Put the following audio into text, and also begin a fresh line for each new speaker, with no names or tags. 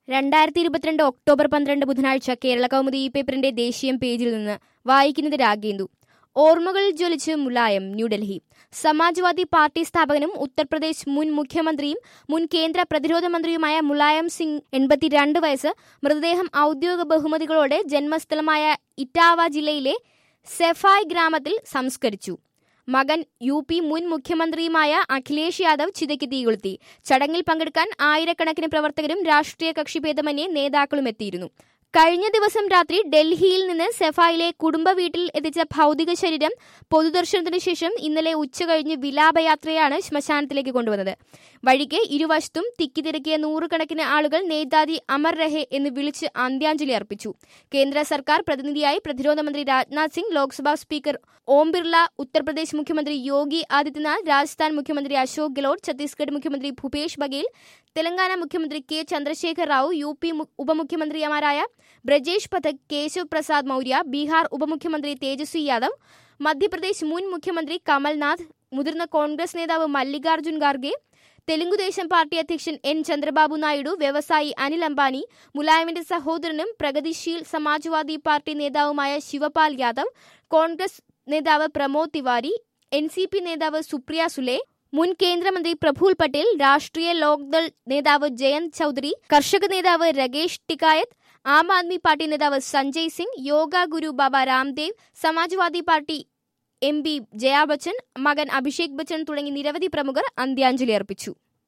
2022 October 12 ബുധനാഴ്ച കേരള കൗമുദി പേപ്പറിന്റെ ദേശീയം പേജിൽ നിന്ന് വായിക്കുന്നത് രാഗേന്ദു. ഓർമ്മകളിൽ ജ്വലിച്ച് മുലായം. ന്യൂഡൽഹി. സമാജ്വാദി പാർട്ടി സ്ഥാപകനും ഉത്തർപ്രദേശ് മുൻ മുഖ്യമന്ത്രിയും മുൻ കേന്ദ്ര പ്രതിരോധ മന്ത്രിയുമായ മുലായം സിംഗ് 82 വയസ്സ് മൃതദേഹം ഔദ്യോഗിക ബഹുമതികളോടെ ജന്മസ്ഥലമായ ഇറ്റാവ ജില്ലയിലെ സെഫായ് ഗ്രാമത്തിൽ സംസ്കരിച്ചു. മകൻ UP മുൻ മുഖ്യമന്ത്രിയുമായ അഖിലേഷ് യാദവ് ചിതയ്ക്ക് തീകൊളുത്തി. ചടങ്ങിൽ പങ്കെടുക്കാൻ ആയിരക്കണക്കിന് പ്രവർത്തകരും രാഷ്ട്രീയ കക്ഷിഭേദമന്യേ നേതാക്കളും എത്തിയിരുന്നു. കഴിഞ്ഞ ദിവസം രാത്രി ഡൽഹിയിൽ നിന്ന് സെഫായിലെ കുടുംബ വീട്ടിൽ എത്തിച്ച ഭൗതിക ശരീരം പൊതുദർശനത്തിനു ശേഷം ഇന്നലെ ഉച്ചകഴിഞ്ഞ് വിലാപയാത്രയാണ് ശ്മശാനത്തിലേക്ക് കൊണ്ടുവന്നത്. വഴിക്ക് ഇരുവശത്തും തിക്കിത്തിരക്കിയ നൂറുകണക്കിന് ആളുകൾ നേതാജി അമർ രഹെ എന്ന് വിളിച്ച് അന്ത്യാഞ്ജലി അർപ്പിച്ചു. കേന്ദ്ര സർക്കാർ പ്രതിനിധിയായി പ്രതിരോധ മന്ത്രി രാജ്നാഥ് സിംഗ്, ലോക്സഭാ സ്പീക്കർ ഓം ബിർള, ഉത്തർപ്രദേശ് മുഖ്യമന്ത്രി യോഗി ആദിത്യനാഥ്, രാജസ്ഥാൻ മുഖ്യമന്ത്രി അശോക് ഗെഹ്ലോട്ട്, ഛത്തീസ്ഗഡ് മുഖ്യമന്ത്രി ഭൂപേഷ് ബഘേൽ, തെലങ്കാന മുഖ്യമന്ത്രി കെ ചന്ദ്രശേഖർ റാവു, UP ഉപമുഖ്യമന്ത്രിമാരായ ബ്രജേഷ് പഥക്, കേശവ് പ്രസാദ് മൌര്യ, ബീഹാർ ഉപമുഖ്യമന്ത്രി തേജസ്വി യാദവ്, മധ്യപ്രദേശ് മുൻ മുഖ്യമന്ത്രി കമൽനാഥ്, മുതിർന്ന കോൺഗ്രസ് നേതാവ് മല്ലികാർജുൻ ഖാർഗെ, തെലുങ്കുദേശം പാർട്ടി അധ്യക്ഷൻ N ചന്ദ്രബാബു നായിഡു, വ്യവസായി അനിൽ അംബാനി, മുലായമിന്റെ സഹോദരനും പ്രഗതിശീൽ സമാജ്വാദി പാർട്ടി നേതാവുമായ ശിവപാൽ യാദവ്, കോൺഗ്രസ് നേതാവ് പ്രമോദ് തിവാരി, NCP നേതാവ് സുപ്രിയ സുലെ, മുൻ കേന്ദ്രമന്ത്രി പ്രഫുൽ പട്ടേൽ, രാഷ്ട്രീയ ലോക്ദൾ നേതാവ് ജയന്ത് ചൌധരി, കർഷക നേതാവ് രകേഷ് ടിക്കായത്ത്, ആം ആദ്മി പാർട്ടി നേതാവ് സഞ്ജയ് സിംഗ്, യോഗ ഗുരു ബാബ രാംദേവ്, സമാജ്വാദി പാർട്ടി MP ജയാ ബച്ചൻ, മകൻ അഭിഷേക് ബച്ചൻ തുടങ്ങി നിരവധി പ്രമുഖർ അന്ത്യാഞ്ജലി അർപ്പിച്ചു.